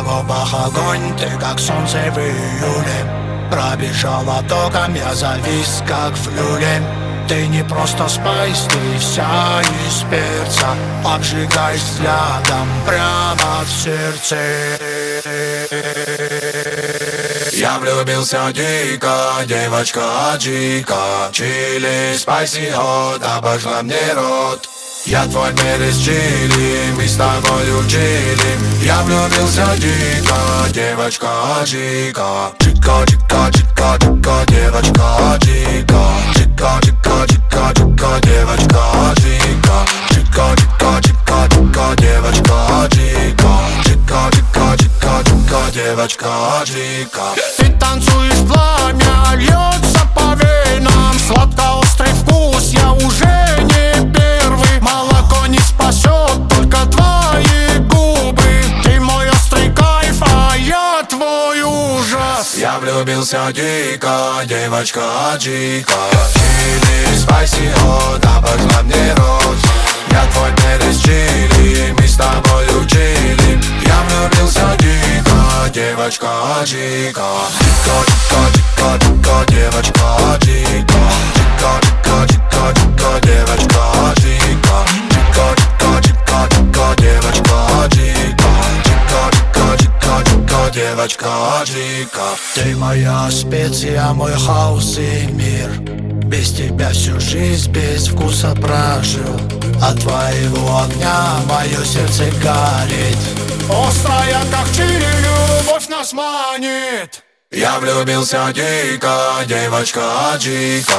на губах огонь, ты как солнце в июле. Пробежала током, я завис как в люле. Ты не просто спайс, ты вся из перца. Обжигаешь взглядом прямо в сердце. Я влюбился дико, девочка Джика. Чили, спайси, хот, обожгла мне рот. Я твой перец чили, мы с тобой учили. Я влюбился дико, девочка Джика. Джика, Джика, Джика, Джика, девочка Джика. Джика, Джика, Джика, Джика, девочка Джика. Джика, Джика, Джика, Джика, девочка Джика. Джика, Джика, Джика, Джика, девочка Джика. Ты танцуешь, пламя льется по венам. Сладко-острый вкус, я уже не первый. Молоко не спасет, только твои губы. Ты мой острый кайф, а я твой ужас. Я влюбился дико, девочка Джика. Чили, спайси, хот, обожгла мне рот. Я твой перец чили, мы с тобой учили. Я влюбился дико, девочка Джика. Джика, Джика, Джика, Джика, девочка Джика. Джика, Джика, Джика, Джика, девочка Джика. Джика, Джика, Джика, Джика, девочка Джика. Джика, Джика, Джика, Джика, девочка Джика. Ты моя специя, мой хаос и мир. Без тебя всю жизнь без вкуса прожил. От твоего огня мое сердце горит. Острая, как чили, любовь нас манит. Я влюбился дико, девочка Джика.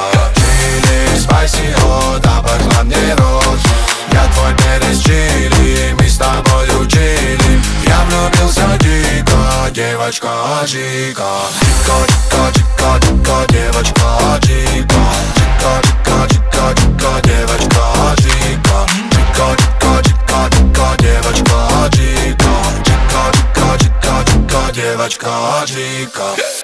Чили, спайси, хот, обожгла мне рот. Я твой перец чили, мы с тобой учили. Я влюбился дико, девочка Джика. Джика, Джика, Джика, Джика, девочка Джика. Джика, Джика, Джика, Джика, девочка Джика. Джика, Джика, Джика, Джика, девочка Джика. Джика, Джика, Джика, Джика, девочка Джика.